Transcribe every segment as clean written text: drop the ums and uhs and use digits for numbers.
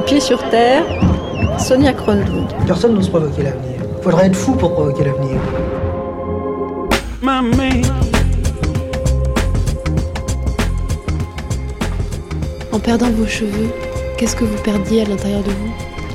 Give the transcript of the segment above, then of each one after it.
Pieds sur terre, Sonia Kronlund. Personne n'ose provoquer l'avenir. Il faudrait être fou pour provoquer l'avenir. En perdant vos cheveux, qu'est-ce que vous perdiez à l'intérieur de vous ?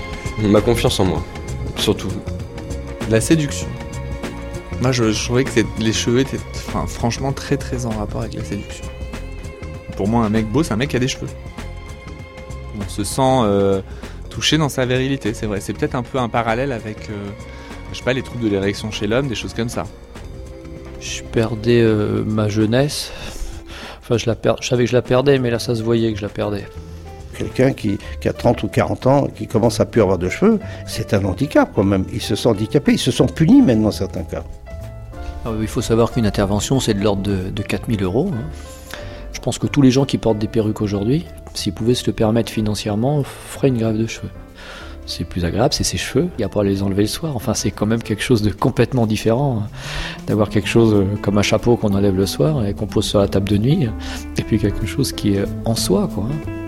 Ma confiance en moi, surtout. La séduction. Moi, je trouvais que les cheveux étaient franchement très très en rapport avec la séduction. Pour moi, un mec beau, c'est un mec qui a des cheveux. On se sent touché dans sa virilité, c'est vrai. C'est peut-être un peu un parallèle avec, je sais pas, les troubles de l'érection chez l'homme, des choses comme ça. Je perdais ma jeunesse. Enfin, je savais que je la perdais, mais là, ça se voyait que je la perdais. Quelqu'un qui a 30 ou 40 ans, qui commence à plus avoir de cheveux, c'est un handicap quand même. Il se sent handicapé, il se sent puni même dans certains cas. Alors, il faut savoir qu'une intervention, c'est de l'ordre de 4 000 €. Je pense que tous les gens qui portent des perruques aujourd'hui, s'ils pouvaient se le permettre financièrement, feraient une greffe de cheveux. C'est plus agréable, c'est ses cheveux, il n'y a pas à les enlever le soir. Enfin, c'est quand même quelque chose de complètement différent, d'avoir quelque chose comme un chapeau qu'on enlève le soir et qu'on pose sur la table de nuit, et puis quelque chose qui est en soi, quoi.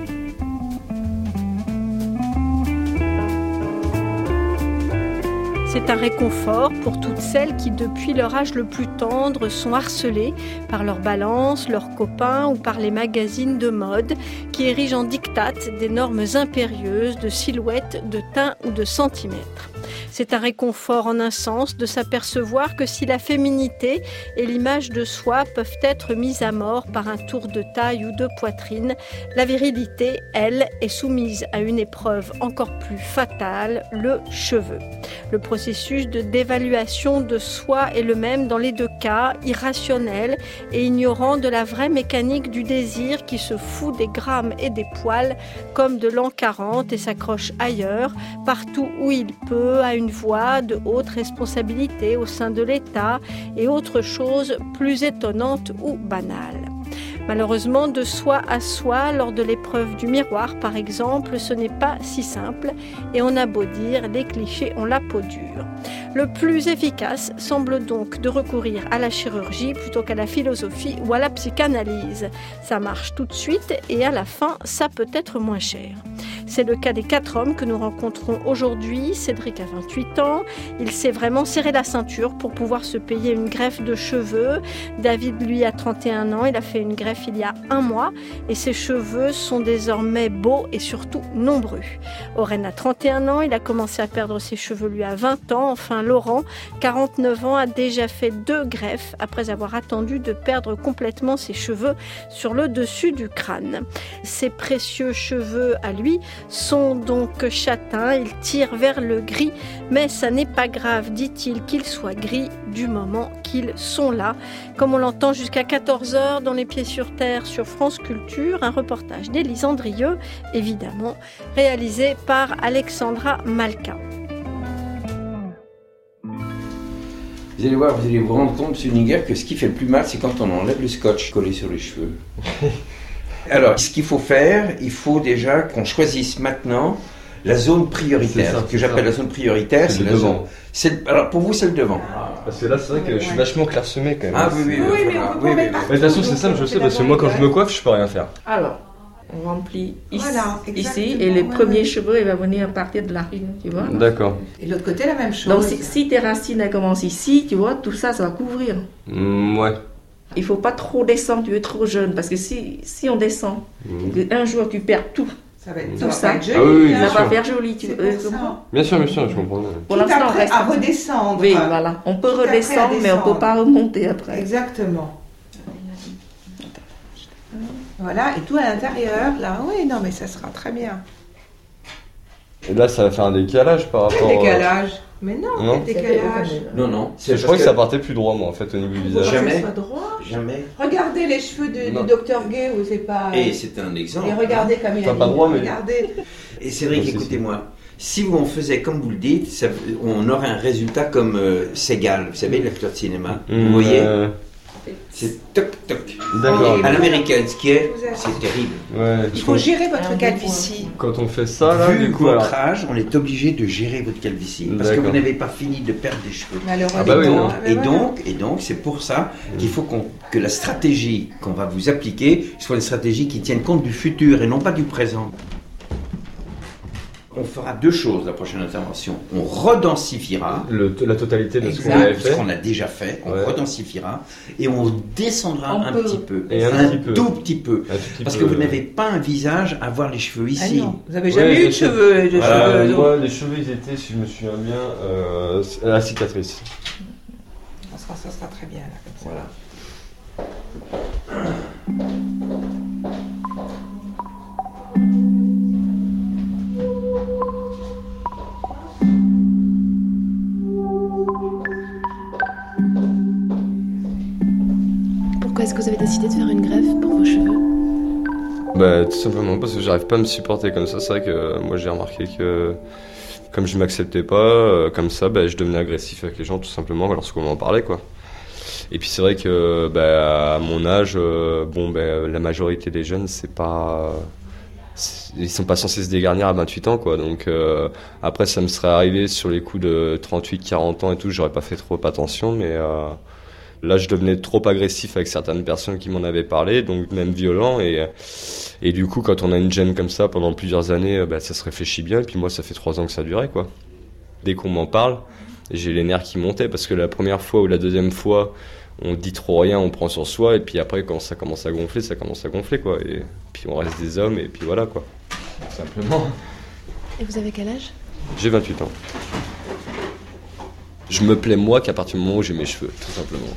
C'est un réconfort pour toutes celles qui, depuis leur âge le plus tendre, sont harcelées par leurs balances, leurs copains ou par les magazines de mode qui érigent en diktat des normes impérieuses de silhouette, de teint ou de centimètres. C'est un réconfort en un sens de s'apercevoir que si la féminité et l'image de soi peuvent être mises à mort par un tour de taille ou de poitrine, la virilité, elle, est soumise à une épreuve encore plus fatale, le cheveu. Le processus de dévaluation de soi est le même dans les deux cas, irrationnel et ignorant de la vraie mécanique du désir qui se fout des grammes et des poils comme de l'an 40 et s'accroche ailleurs, partout où il peut, à une voie de haute responsabilité au sein de l'État et autre chose plus étonnante ou banale. Malheureusement, de soi à soi, lors de l'épreuve du miroir, par exemple, ce n'est pas si simple et on a beau dire, les clichés ont la peau dure. Le plus efficace semble donc de recourir à la chirurgie plutôt qu'à la philosophie ou à la psychanalyse. Ça marche tout de suite et à la fin, ça peut être moins cher. C'est le cas des 4 hommes que nous rencontrons aujourd'hui. Cédric a 28 ans. Il s'est vraiment serré la ceinture pour pouvoir se payer une greffe de cheveux. David, lui, a 31 ans. Il a fait une greffe il y a 1 mois et ses cheveux sont désormais beaux et surtout nombreux. Oren a 31 ans. Il a commencé à perdre ses cheveux, lui, à 20 ans. Enfin, Laurent, 49 ans, a déjà fait 2 greffes après avoir attendu de perdre complètement ses cheveux sur le dessus du crâne. Ses précieux cheveux, à lui, sont donc châtains, ils tirent vers le gris, mais ça n'est pas grave, dit-il, qu'ils soient gris du moment qu'ils sont là. Comme on l'entend jusqu'à 14h dans Les Pieds sur Terre sur France Culture, un reportage d'Élise Andrieux, évidemment, réalisé par Alexandra Malka. Vous allez voir, vous allez vous rendre compte, M. Ninger, que ce qui fait le plus mal, c'est quand on enlève le scotch collé sur les cheveux. Alors, ce qu'il faut faire, il faut déjà qu'on choisisse maintenant la zone prioritaire. Ce que j'appelle la zone prioritaire, c'est la zone. Alors, pour vous, c'est le devant. Parce que là, c'est vrai que je suis vachement clairsemé quand même. Ah oui. Mais de toute façon, c'est simple, je sais, parce que moi, quand je me coiffe, je peux rien faire. Alors, on remplit ici et les premiers cheveux, il va venir à partir de là, tu vois. D'accord. Et l'autre côté, la même chose. Donc, si tes racines elles commencent ici, tu vois, tout ça, ça va couvrir. Ouais. Il faut pas trop descendre, tu es trop jeune, parce que si on descend, un jour tu perds tout. Ça va être, tout ça. joli. Ah oui, ça va faire joli. Tu comprends ? Bien sûr, je comprends. Pour l'instant, on reste à redescendre. Oui, voilà. On peut redescendre, mais on peut pas remonter après. Exactement. Voilà, et tout à l'intérieur, là, oui, non, mais ça sera très bien. Et là, ça va faire un décalage par rapport... Décalage. Mais non, décalage. Non. Je crois que ça partait plus droit, moi, en fait, au niveau du visage. Jamais. Regardez les cheveux du Dr Gay, où c'est pas... Et c'est un exemple. Et regardez comme il a pas droit, mais... Regardez. Et Cédric, écoutez-moi. Si on faisait comme vous le dites, on aurait un résultat comme Segal, vous savez, l'acteur de cinéma. Vous voyez c'est toc toc. D'accord. À l'américaine, ce qui est, c'est terrible. Ouais, il faut gérer votre calvitie. Quand on fait ça, là, vu du coup, votre âge, on est obligé de gérer votre calvitie parce que vous n'avez pas fini de perdre des cheveux. Malheureusement. Et donc, c'est pour ça qu'il faut que la stratégie qu'on va vous appliquer soit une stratégie qui tienne compte du futur et non pas du présent. On fera deux choses la prochaine intervention. On redensifiera La totalité de ce qu'on exact, avait fait. ce qu'on a déjà fait. On redensifiera et on descendra un petit peu. Et tout petit peu. Parce que vous n'avez pas un visage à voir les cheveux ici. Ah non, vous n'avez jamais eu de cheveux. Moi, les cheveux, ils étaient, si je me souviens bien, la cicatrice. Ça sera très bien là. Comme ça. Voilà. Pourquoi est-ce que vous avez décidé de faire une greffe pour vos cheveux? Bah, tout simplement parce que j'arrive pas à me supporter comme ça. C'est vrai que moi j'ai remarqué que comme je m'acceptais pas, comme ça, bah, je devenais agressif avec les gens tout simplement lorsqu'on m'en parlait, quoi. Et puis c'est vrai que à mon âge, la majorité des jeunes, ils sont pas censés se dégarnir à 28 ans, quoi. Donc après ça me serait arrivé sur les coups de 38-40 ans et tout, j'aurais pas fait trop attention, mais là je devenais trop agressif avec certaines personnes qui m'en avaient parlé, donc même violent, et du coup quand on a une gêne comme ça pendant plusieurs années, ça se réfléchit bien, et puis moi ça fait 3 ans que ça durait, quoi. Dès qu'on m'en parle, j'ai les nerfs qui montaient, parce que la première fois ou la deuxième fois, on dit trop rien, on prend sur soi, et puis après, quand ça commence à gonfler, quoi. Et puis on reste des hommes, et puis voilà, quoi. Tout simplement. Et vous avez quel âge? J'ai 28 ans. Je me plais, moi, qu'à partir du moment où j'ai mes cheveux, tout simplement.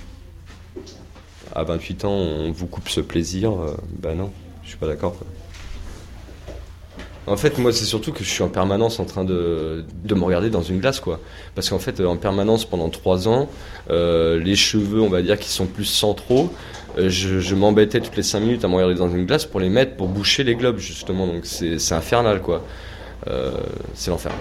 À 28 ans, on vous coupe ce plaisir, non, je suis pas d'accord, quoi. En fait, moi, c'est surtout que je suis en permanence en train de me regarder dans une glace, quoi. Parce qu'en fait, en permanence, pendant 3 ans, les cheveux, on va dire, qui sont plus centraux, je m'embêtais toutes les 5 minutes à me regarder dans une glace pour les mettre, pour boucher les globes, justement. Donc, c'est infernal, quoi. C'est l'enfer.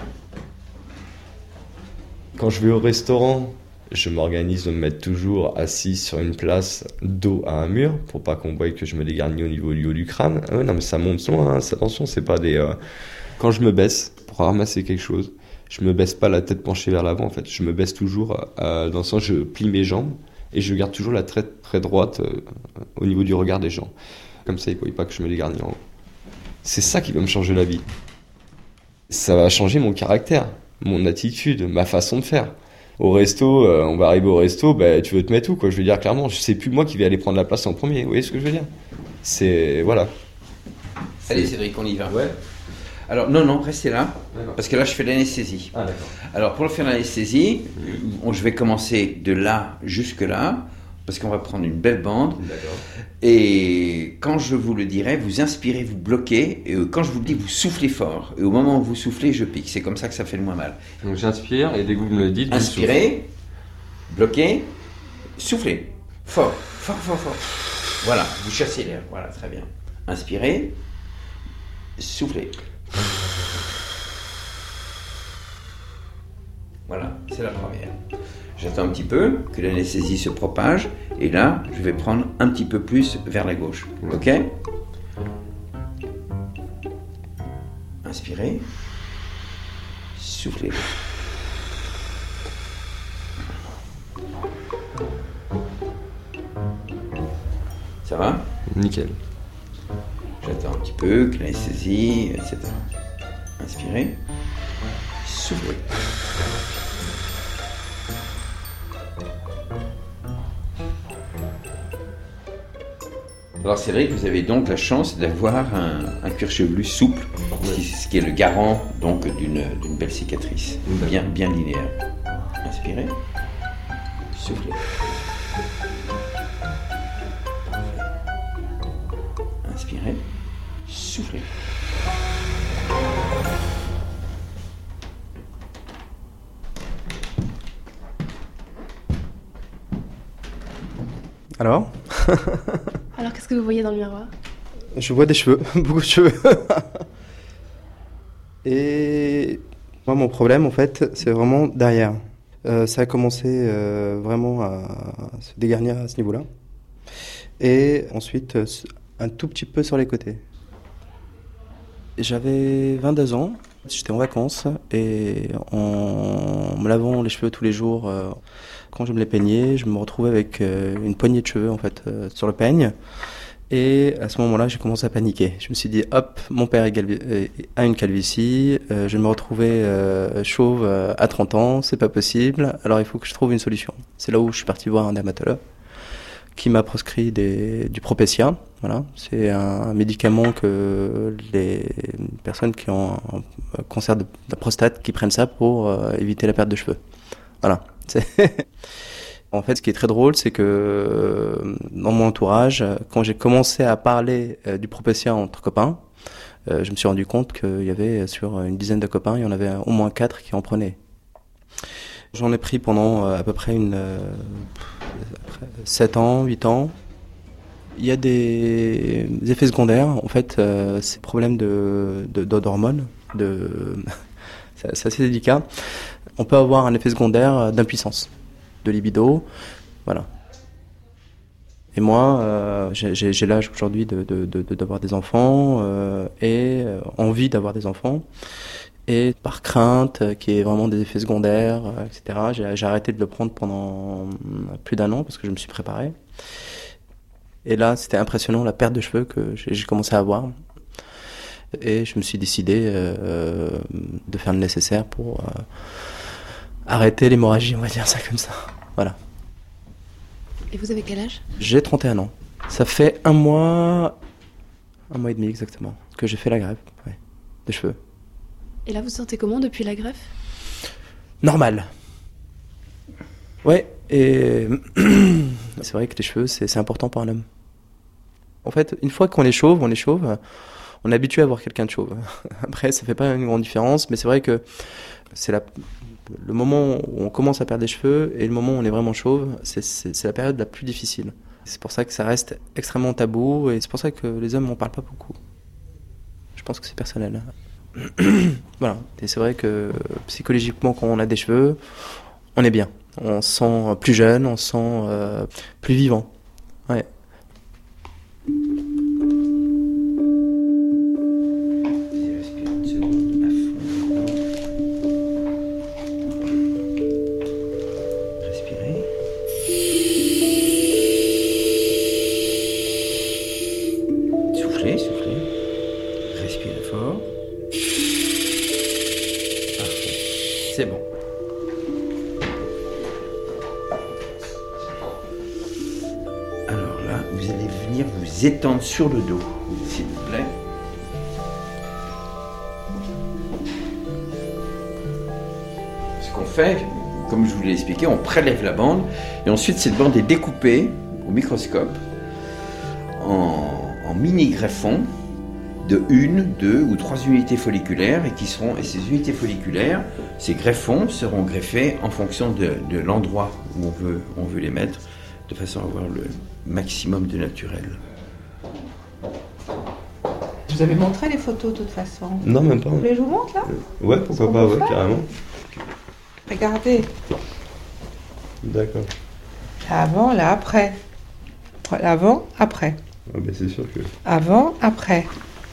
Quand je vais au restaurant, je m'organise de me mettre toujours assis sur une place, dos à un mur, pour pas qu'on voie que je me dégarnis au niveau du haut du crâne. Ah ouais, non, mais ça monte loin, hein. Attention, c'est pas des... Quand je me baisse pour ramasser quelque chose, je me baisse pas la tête penchée vers l'avant, en fait. Je me baisse toujours, dans le sens, je plie mes jambes, et je garde toujours la tête très droite au niveau du regard des gens. Comme ça, ils ne voient pas que je me dégarnis en haut. C'est ça qui va me changer la vie. Ça va changer mon caractère, mon attitude, ma façon de faire. Au resto, on va arriver au resto, tu veux te mettre où, quoi? Je veux dire, clairement, c'est plus moi qui vais aller prendre la place en premier. Vous voyez ce que je veux dire? C'est... Voilà. Allez, Cédric, on y va. Ouais. Alors, non, restez là, D'accord. parce que là, je fais l'anesthésie. Ah, d'accord. Alors, pour faire l'anesthésie, je vais commencer de là jusque là, parce qu'on va prendre une belle bande. D'accord. Et quand je vous le dirai, vous inspirez, vous bloquez, et quand je vous le dis, vous soufflez fort. Et au moment où vous soufflez, je pique. C'est comme ça que ça fait le moins mal. Donc j'inspire, et dès que vous me le dites... Inspirez, bloquez, soufflez. Fort. Voilà, vous chassez l'air. Voilà, très bien. Inspirez, soufflez. Voilà, c'est la première. J'attends un petit peu que l'anesthésie se propage, et là, je vais prendre un petit peu plus vers la gauche. Ok? Inspirez, soufflez. Ça va? Nickel. J'attends un petit peu que l'anesthésie, etc. Inspirez, soufflez. Alors Cédric, vous avez donc la chance d'avoir un cuir chevelu souple, ce qui est le garant donc d'une belle cicatrice, bien linéaire. Inspirez, soufflez. Inspirez, soufflez. Alors? Alors, qu'est-ce que vous voyez dans le miroir? Je vois des cheveux, beaucoup de cheveux. Et moi, mon problème, en fait, c'est vraiment derrière. Ça a commencé vraiment à se dégarnir à ce niveau-là. Et ensuite, un tout petit peu sur les côtés. J'avais 22 ans, j'étais en vacances, et en me lavant les cheveux tous les jours, quand je me les peignais, je me retrouvais avec une poignée de cheveux, en fait, sur le peigne. Et à ce moment-là, j'ai commencé à paniquer. Je me suis dit, hop, mon père a une calvitie, je vais me retrouver chauve à 30 ans, c'est pas possible, alors il faut que je trouve une solution. C'est là où je suis parti voir un dermatologue qui m'a prescrit du Propecia. Voilà, c'est un médicament que les personnes qui ont un cancer de la prostate qui prennent ça pour éviter la perte de cheveux. Voilà. En fait, ce qui est très drôle, c'est que dans mon entourage, quand j'ai commencé à parler du Propecia entre copains, je me suis rendu compte qu'il y avait sur une dizaine de copains, il y en avait au moins 4 qui en prenaient. J'en ai pris pendant à peu près 7 ans, 8 ans. Il y a des effets secondaires. En fait, c'est un problème d'hormones. C'est assez délicat. On peut avoir un effet secondaire d'impuissance, de libido. Voilà. Et moi, j'ai l'âge aujourd'hui d'avoir des enfants et envie d'avoir des enfants. Et par crainte qu'il y ait vraiment des effets secondaires, etc., j'ai arrêté de le prendre pendant plus d'1 an parce que je me suis préparé. Et là, c'était impressionnant la perte de cheveux que j'ai commencé à avoir. Et je me suis décidé de faire le nécessaire pour arrêter l'hémorragie, on va dire ça comme ça. Voilà. Et vous avez quel âge ? J'ai 31 ans. Ça fait 1 mois et demi exactement, que j'ai fait la greffe des cheveux. Et là, vous vous sentez comment depuis la greffe ? Normal. Ouais, et c'est vrai que les cheveux, c'est important pour un homme. En fait, une fois qu'on est chauve, on est habitué à voir quelqu'un de chauve. Après, ça fait pas une grande différence, mais c'est vrai que c'est le moment où on commence à perdre des cheveux et le moment où on est vraiment chauve, c'est la période la plus difficile. C'est pour ça que ça reste extrêmement tabou et c'est pour ça que les hommes n'en parlent pas beaucoup. Je pense que c'est personnel. Voilà. Et c'est vrai que psychologiquement, quand on a des cheveux, on est bien. On se sent plus jeune, on se sent plus vivant. Ouais. C'est bon. Alors là, vous allez venir vous étendre sur le dos, s'il vous plaît. Ce qu'on fait, comme je vous l'ai expliqué, on prélève la bande et ensuite cette bande est découpée au microscope en mini-greffons de 1, 2 ou 3 unités folliculaires et ces unités folliculaires, ces greffons seront greffés en fonction de l'endroit où on veut les mettre, de façon à avoir le maximum de naturel. Je vous avais montré les photos de toute façon. Non, même pas. Vous voulez que je vous montre là ? Ouais, pourquoi pas, ouais, carrément. Regardez. D'accord. Avant, là, après. Avant, après. Ah ben c'est sûr que... Avant, après.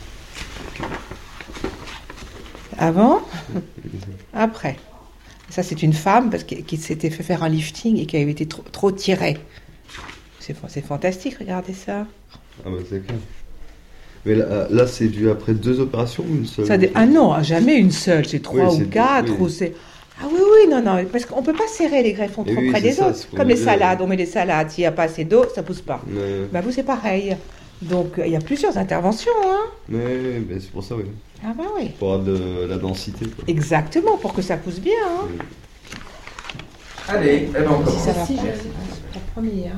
Avant, après. Ça, c'est une femme qui s'était fait faire un lifting et qui avait été trop tirée. C'est fantastique, regardez ça. Ah bah c'est clair. Mais là c'est dû après 2 opérations ou une seule ? Ah non, jamais une seule, c'est 3 ou 4 ou c'est... Ah oui, non, parce qu'on ne peut pas serrer les greffons trop près des autres. Comme les salades, on met les salades, s'il n'y a pas assez d'eau, ça ne pousse pas. Bah vous, c'est pareil. Donc, il y a plusieurs interventions, hein. Mais c'est pour ça, oui. Ah bah oui. Pour avoir de la densité, quoi. Exactement, pour que ça pousse bien, hein. Oui. Allez, on commence. Ça va pas, c'est la première.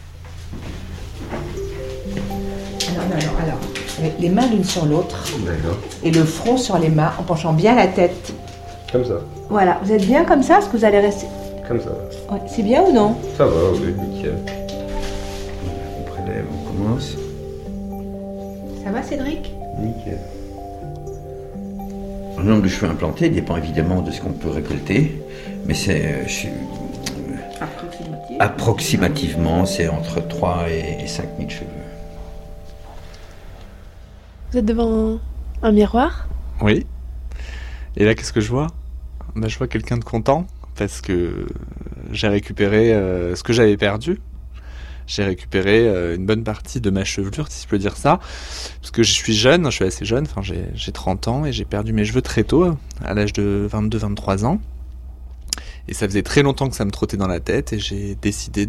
Alors, les mains l'une sur l'autre. D'accord. Et le front sur les mains, en penchant bien la tête. Comme ça. Voilà, vous êtes bien comme ça, est-ce que vous allez rester... Comme ça. Ouais, c'est bien ou non ? Ça va, oui, nickel. On prélève, on commence. Ça va, Cédric ? Nickel. Le nombre de cheveux implantés dépend évidemment de ce qu'on peut récolter, mais c'est approximativement, c'est entre 3 et 5 000 cheveux. Vous êtes devant un miroir ? Oui. Et là, qu'est-ce que je vois ? Je vois quelqu'un de content parce que j'ai récupéré ce que j'avais perdu. j'ai récupéré une bonne partie de ma chevelure, si je peux dire ça, parce que je suis assez jeune, enfin j'ai 30 ans et j'ai perdu mes cheveux très tôt, à l'âge de 22-23 ans. Et ça faisait très longtemps que ça me trottait dans la tête et j'ai décidé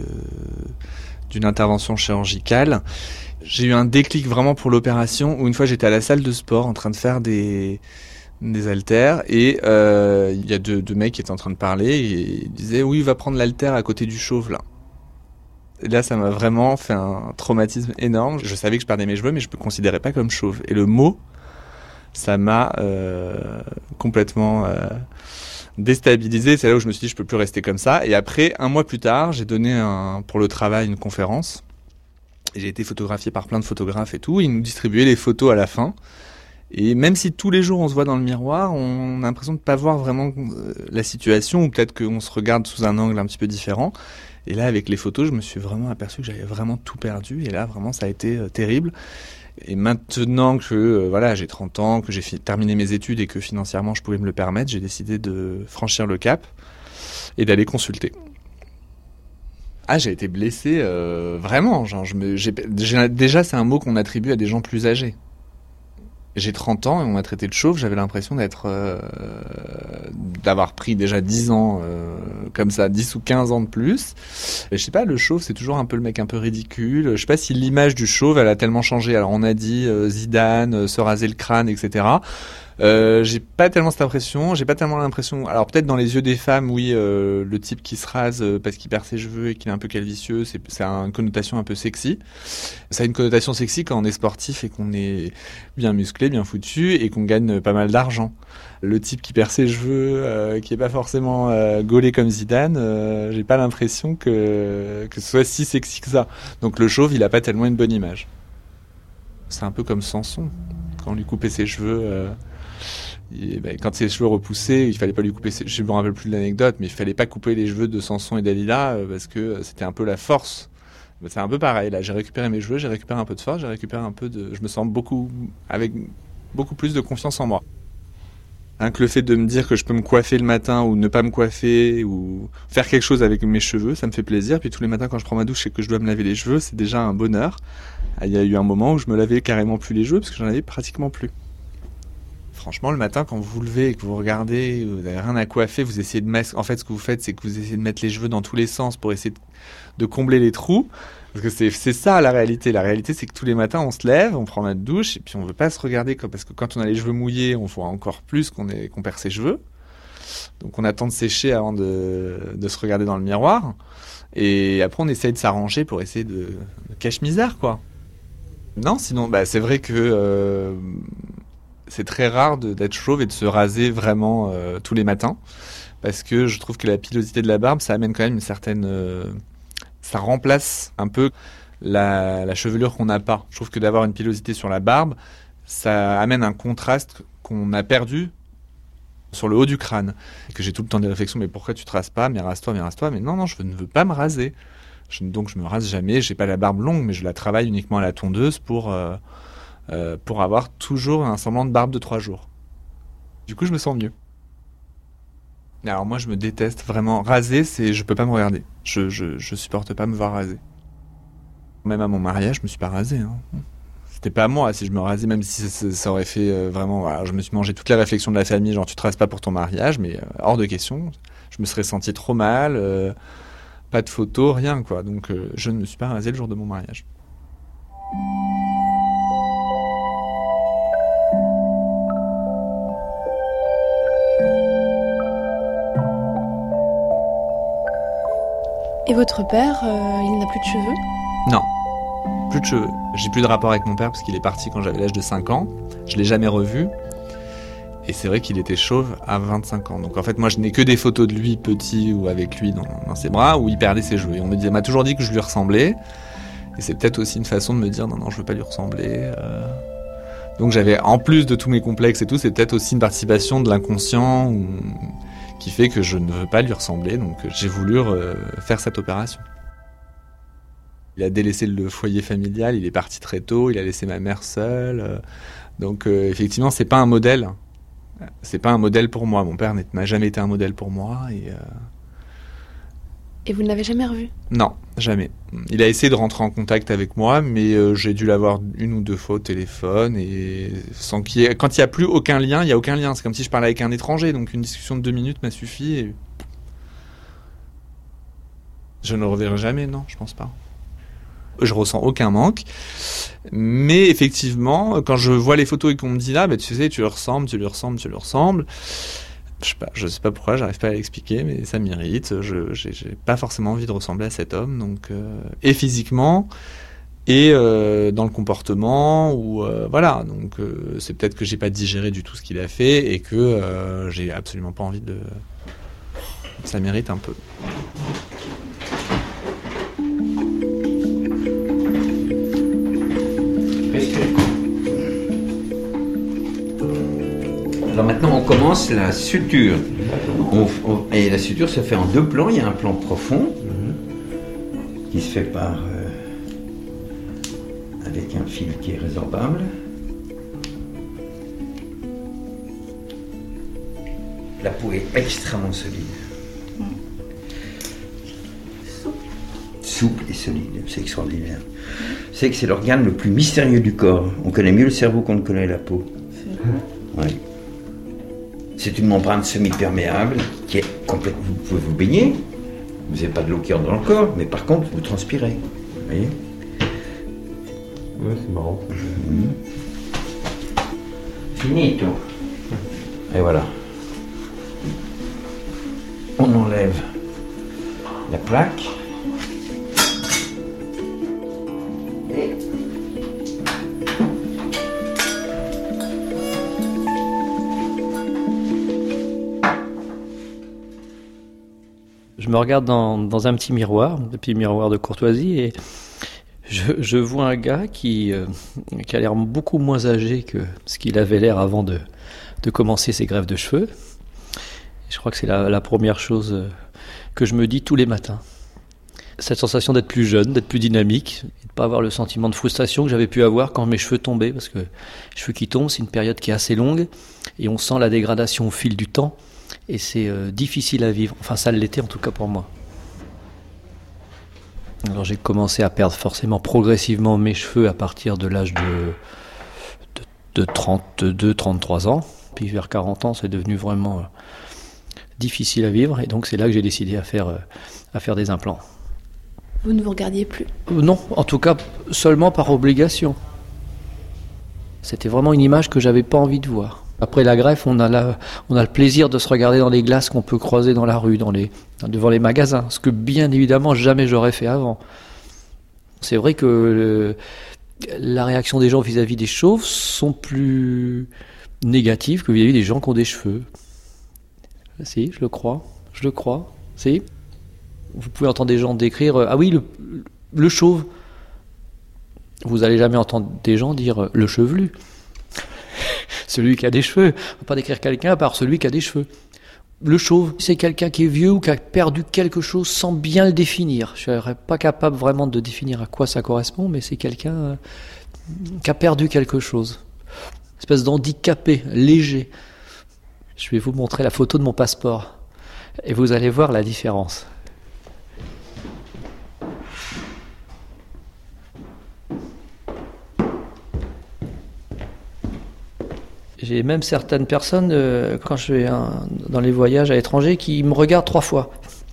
d'une intervention chirurgicale. J'ai eu un déclic vraiment pour l'opération où une fois j'étais à la salle de sport en train de faire des haltères et il y a deux mecs qui étaient en train de parler et ils disaient oui, va prendre l'haltère à côté du chauve là. Et là ça m'a vraiment fait un traumatisme énorme. Je savais que je perdais mes cheveux mais je me considérais pas comme chauve. Et le mot, ça m'a complètement déstabilisé. C'est là où je me suis dit je peux plus rester comme ça. Et après, 1 mois plus tard, j'ai donné pour le travail une conférence. Et j'ai été photographié par plein de photographes et tout. Ils nous distribuaient les photos à la fin. Et même si tous les jours on se voit dans le miroir, on a l'impression de pas voir vraiment la situation, ou peut-être qu'on se regarde sous un angle un petit peu différent. Et là, avec les photos, je me suis vraiment aperçu que j'avais vraiment tout perdu. Et là, vraiment, ça a été terrible. Et maintenant que j'ai 30 ans, que j'ai terminé mes études et que financièrement je pouvais me le permettre, j'ai décidé de franchir le cap et d'aller consulter. Ah, j'ai été blessé vraiment. Déjà, c'est un mot qu'on attribue à des gens plus âgés. J'ai 30 ans et on m'a traité de chauve, j'avais l'impression d'avoir pris déjà 10 ans comme ça, 10 ou 15 ans de plus. Et je sais pas, le chauve c'est toujours un peu le mec un peu ridicule. Je sais pas si l'image du chauve elle a tellement changé. Alors on a dit Zidane, se raser le crâne, etc. J'ai pas tellement cette impression, j'ai pas tellement l'impression. Alors peut-être dans les yeux des femmes, oui, le type qui se rase parce qu'il perd ses cheveux et qu'il est un peu calvicieux, ça a une connotation un peu sexy. Ça a une connotation sexy quand on est sportif et qu'on est bien musclé, bien foutu et qu'on gagne pas mal d'argent. Le type qui perd ses cheveux, qui est pas forcément gaulé comme Zidane, j'ai pas l'impression que ce soit si sexy que ça. Donc le chauve, il a pas tellement une bonne image. C'est un peu comme Samson, quand on lui coupait ses cheveux. Quand ses cheveux repoussaient, il fallait pas lui couper je me rappelle plus de l'anecdote, mais il fallait pas couper les cheveux de Samson et Dalila parce que c'était un peu la force. C'est un peu pareil, là j'ai récupéré mes cheveux, j'ai récupéré un peu de force, je me sens avec beaucoup plus de confiance en moi. Rien que le fait de me dire que je peux me coiffer le matin ou ne pas me coiffer ou faire quelque chose avec mes cheveux, ça me fait plaisir. Puis tous les matins quand je prends ma douche et que je dois me laver les cheveux, c'est déjà un bonheur. Il y a eu un moment où je me lavais carrément plus les cheveux parce que j'en avais pratiquement plus. Franchement, le matin, quand vous vous levez et que vous regardez, vous n'avez rien à coiffer, vous essayez de mettre... En fait, ce que vous faites, c'est que vous essayez de mettre les cheveux dans tous les sens pour essayer de combler les trous. Parce que c'est ça la réalité. La réalité, c'est que tous les matins, on se lève, on prend notre douche, et puis on veut pas se regarder, parce que quand on a les cheveux mouillés, on voit encore plus qu'on perd ses cheveux. Donc on attend de sécher avant de se regarder dans le miroir. Et après, on essaye de s'arranger pour essayer de cache-misère, quoi. Non, sinon, c'est vrai que... c'est très rare d'être chauve et de se raser vraiment tous les matins parce que je trouve que la pilosité de la barbe ça amène quand même une certaine ça remplace un peu la chevelure qu'on n'a pas. Je trouve que d'avoir une pilosité sur la barbe ça amène un contraste qu'on a perdu sur le haut du crâne et que j'ai tout le temps des réflexions, mais pourquoi tu te rases pas, mais rase-toi, mais non, je ne veux pas me raser, donc je me rase jamais. J'ai pas la barbe longue mais je la travaille uniquement à la tondeuse pour avoir toujours un semblant de barbe de 3 jours. Du coup, je me sens mieux. Alors moi, je me déteste vraiment. Raser, je peux pas me regarder. Je supporte pas me voir raser. Même à mon mariage, je me suis pas rasé. C'était pas moi si je me rasais, même si ça aurait fait vraiment... Voilà, je me suis mangé toutes les réflexions de la famille, genre tu te rases pas pour ton mariage, mais hors de question. Je me serais senti trop mal, pas de photos, rien quoi. Donc je ne me suis pas rasé le jour de mon mariage. Et votre père, il n'a plus de cheveux ? Non, plus de cheveux. J'ai plus de rapport avec mon père parce qu'il est parti quand j'avais l'âge de 5 ans. Je l'ai jamais revu. Et c'est vrai qu'il était chauve à 25 ans. Donc en fait, moi, je n'ai que des photos de lui petit ou avec lui dans ses bras où il perdait ses cheveux. Et on m'a toujours dit que je lui ressemblais. Et c'est peut-être aussi une façon de me dire non, je veux pas lui ressembler. Donc j'avais, en plus de tous mes complexes et tout, c'est peut-être aussi une participation de l'inconscient qui fait que je ne veux pas lui ressembler, donc j'ai voulu faire cette opération. Il a délaissé le foyer familial, il est parti très tôt, il a laissé ma mère seule, donc effectivement c'est pas un modèle. C'est pas un modèle pour moi, mon père n'a jamais été un modèle pour moi, Et vous ne l'avez jamais revu? Non, jamais. Il a essayé de rentrer en contact avec moi, mais j'ai dû l'avoir 1 ou 2 fois au téléphone, et sans qu'il y ait... Quand il n'y a plus aucun lien, il n'y a aucun lien. C'est comme si je parlais avec un étranger, donc une discussion de 2 minutes m'a suffi. Et... Je ne le reverrai jamais, non, je pense pas. Je ressens aucun manque, mais effectivement, quand je vois les photos et qu'on me dit là, tu sais, tu lui ressembles, je sais pas pourquoi, j'arrive pas à l'expliquer, mais ça m'irrite. J'ai pas forcément envie de ressembler à cet homme, donc et physiquement et dans le comportement, ou voilà. Donc c'est peut-être que j'ai pas digéré du tout ce qu'il a fait et que j'ai absolument pas envie de. Ça mérite un peu. Alors maintenant, on commence la suture. Et la suture se fait en 2 plans. Il y a un plan profond qui se fait avec un fil qui est résorbable. La peau est extrêmement solide. Souple et solide, c'est extraordinaire. C'est que c'est l'organe le plus mystérieux du corps. On connaît mieux le cerveau qu'on ne connaît la peau. Oui. C'est une membrane semi-perméable qui est complètement... Vous pouvez vous baigner, vous n'avez pas de l'eau qui entre dans le corps, mais par contre, vous transpirez. Vous voyez ? Ouais, c'est marrant. Finito. Et voilà. On enlève la plaque. Je me regarde dans un petit miroir de courtoisie, et je vois un gars qui a l'air beaucoup moins âgé que ce qu'il avait l'air avant de commencer ses greffes de cheveux. Je crois que c'est la première chose que je me dis tous les matins. Cette sensation d'être plus jeune, d'être plus dynamique, et de ne pas avoir le sentiment de frustration que j'avais pu avoir quand mes cheveux tombaient, parce que les cheveux qui tombent, c'est une période qui est assez longue, et on sent la dégradation au fil du temps. Et c'est difficile à vivre. Enfin, ça l'était en tout cas pour moi. Alors j'ai commencé à perdre forcément progressivement mes cheveux à partir de l'âge de 32-33 ans. Puis vers 40 ans, c'est devenu vraiment difficile à vivre. Et donc c'est là que j'ai décidé à faire des implants. Vous ne vous regardiez plus? Non, en tout cas seulement par obligation. C'était vraiment une image que j'avais pas envie de voir. Après la greffe, on a le plaisir de se regarder dans les glaces qu'on peut croiser dans la rue, devant les magasins, ce que bien évidemment jamais j'aurais fait avant. C'est vrai que la réaction des gens vis-à-vis des chauves sont plus négatives que vis-à-vis des gens qui ont des cheveux. Si, je le crois. Si. Vous pouvez entendre des gens décrire « Ah oui, le chauve ». Vous n'allez jamais entendre des gens dire « le chevelu ». Celui qui a des cheveux. On ne va pas décrire quelqu'un à part celui qui a des cheveux. Le chauve, c'est quelqu'un qui est vieux ou qui a perdu quelque chose sans bien le définir. Je ne serais pas capable vraiment de définir à quoi ça correspond, mais c'est quelqu'un qui a perdu quelque chose. Une espèce d'handicapé, léger. Je vais vous montrer la photo de mon passeport. Et vous allez voir la différence. J'ai même certaines personnes, quand je vais dans les voyages à l'étranger, qui me regardent 3 fois.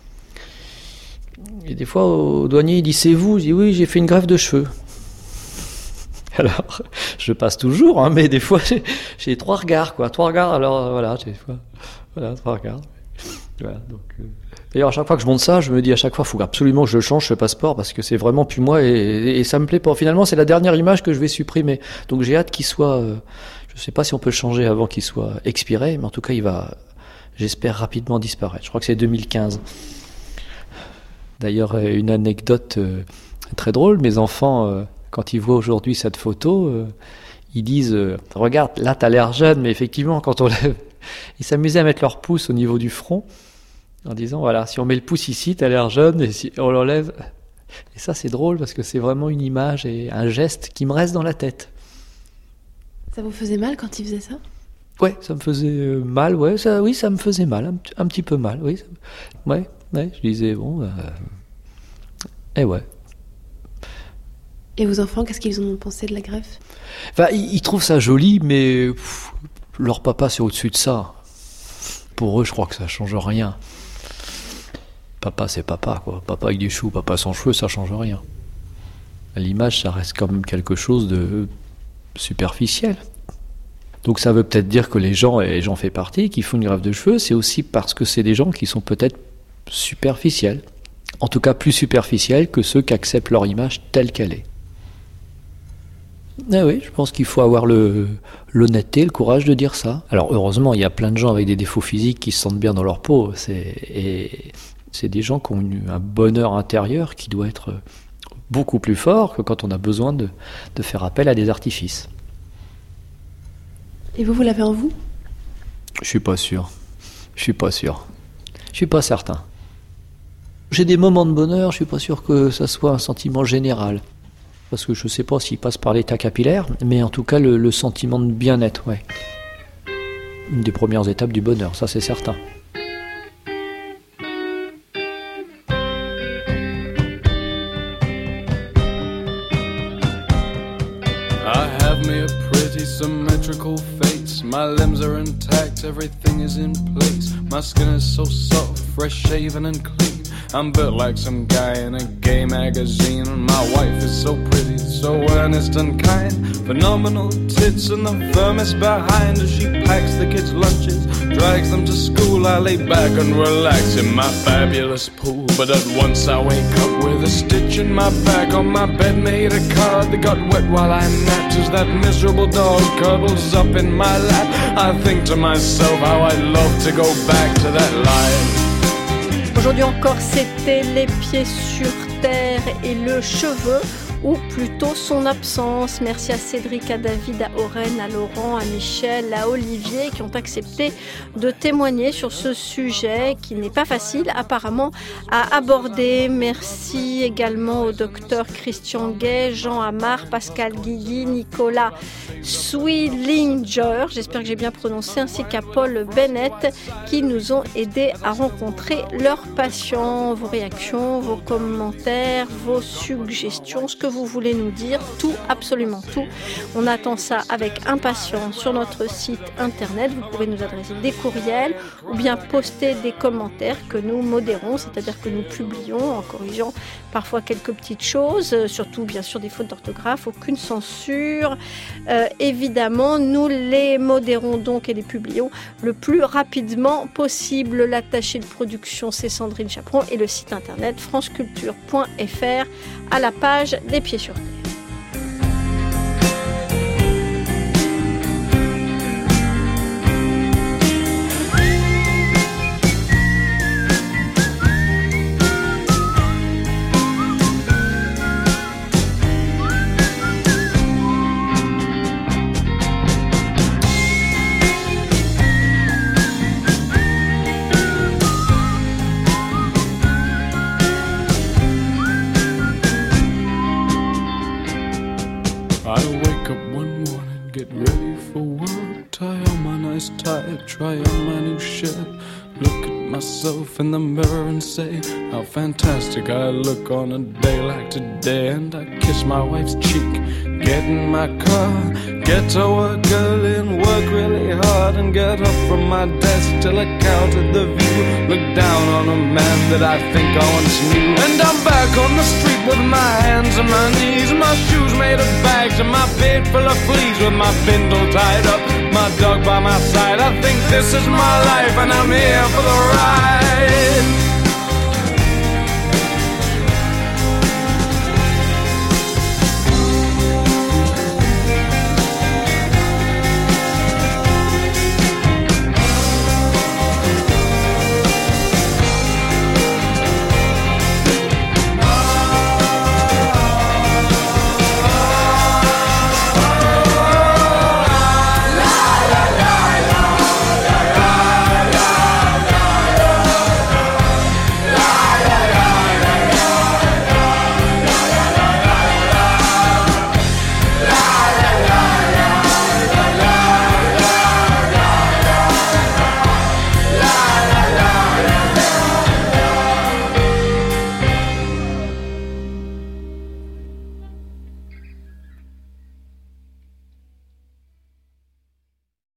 Et des fois, au douanier, il dit « C'est vous ?» Je dis « Oui, j'ai fait une greffe de cheveux. » Alors, je passe toujours, mais des fois, j'ai 3 regards, quoi. 3 regards, alors voilà, 3 regards. Voilà, donc, D'ailleurs, à chaque fois que je monte ça, je me dis à chaque fois, il faut absolument que je change ce passeport, parce que c'est vraiment plus moi, et ça me plaît pas. Finalement, c'est la dernière image que je vais supprimer. Donc j'ai hâte qu'il soit... je ne sais pas si on peut le changer avant qu'il soit expiré, mais en tout cas, il va, j'espère, rapidement disparaître. Je crois que c'est 2015. D'ailleurs, une anecdote très drôle, mes enfants, quand ils voient aujourd'hui cette photo, ils disent « Regarde, là, tu as l'air jeune », mais effectivement, quand on lève... Ils s'amusaient à mettre leur pouce au niveau du front, en disant « Voilà, si on met le pouce ici, tu as l'air jeune, et si on l'enlève... » Et ça, c'est drôle, parce que c'est vraiment une image et un geste qui me reste dans la tête. Ça vous faisait mal quand il faisait ça? Ouais, ça me faisait mal, ouais, ça me faisait mal, un petit peu mal, oui. Ouais, Ouais, je disais, bon, eh ouais. Et vos enfants, qu'est-ce qu'ils ont pensé de la greffe? Enfin, ils trouvent ça joli, mais leur papa, c'est au-dessus de ça. Pour eux, je crois que ça change rien. Papa, c'est papa, quoi. Papa avec des choux, papa sans cheveux, ça change rien. L'image, ça reste quand même quelque chose de superficiel. Donc ça veut peut-être dire que les gens, et j'en fais partie, qui font une greffe de cheveux, c'est aussi parce que c'est des gens qui sont peut-être superficiels. En tout cas, plus superficiels que ceux qui acceptent leur image telle qu'elle est. Ah oui, je pense qu'il faut avoir l'honnêteté, le courage de dire ça. Alors heureusement, il y a plein de gens avec des défauts physiques qui se sentent bien dans leur peau. C'est des gens qui ont un bonheur intérieur qui doit être beaucoup plus fort que quand on a besoin de faire appel à des artifices. Et vous l'avez en vous? Je suis pas sûr. Je suis pas certain. J'ai des moments de bonheur, je suis pas sûr que ça soit un sentiment général. Parce que je sais pas s'il passe par l'état capillaire, mais en tout cas le sentiment de bien-être, ouais. Une des premières étapes du bonheur, ça c'est certain. I have me a pretty symmetrical face. My limbs are intact, everything is in place. My skin is so soft, fresh shaven and clean. I'm built like some guy in a gay magazine. And my wife is so pretty, so earnest and kind. Phenomenal tits and the firmest behind as she packs the kids' lunches, drags them to school. I lay back and relax in my fabulous pool. But at once I wake up with a stitch in my back. On my bed made a card that got wet while I napped. As that miserable dog cuddles up in my lap, I think to myself how I'd love to go back to that life. Aujourd'hui encore, c'était les pieds sur terre et le cheveu, ou plutôt son absence. Merci à Cédric, à David, à Aurène, à Laurent, à Michel, à Olivier qui ont accepté de témoigner sur ce sujet qui n'est pas facile apparemment à aborder. Merci également au docteur Christian Gay, Jean Amar, Pascal Guigui, Nicolas Swillinger, j'espère que j'ai bien prononcé, ainsi qu'à Paul Bennett qui nous ont aidés à rencontrer leurs patients. Vos réactions, vos commentaires, vos suggestions, ce que vous voulez nous dire, tout, absolument tout. On attend ça avec impatience sur notre site internet. Vous pouvez nous adresser des courriels ou bien poster des commentaires que nous modérons, c'est-à-dire que nous publions en corrigeant parfois quelques petites choses, surtout bien sûr des fautes d'orthographe, aucune censure. Évidemment, nous les modérons donc et les publions le plus rapidement possible. L'attaché de production, c'est Sandrine Chaperon et le site internet franceculture.fr à la page des pieds sur terre. Try on my new shirt, look at myself in the mirror and say how fantastic I look on a day like today. And I kiss my wife's cheek, get in my car, get to work early and work really hard, and get up from my desk till I counted the view, look down on a man that I think I once knew. And I'm back on the street with my hands on my knees, my shoes made of bags and my beard full of fleas, with my bindle tied up, my dog by my side. I think this is my life and I'm here for the ride.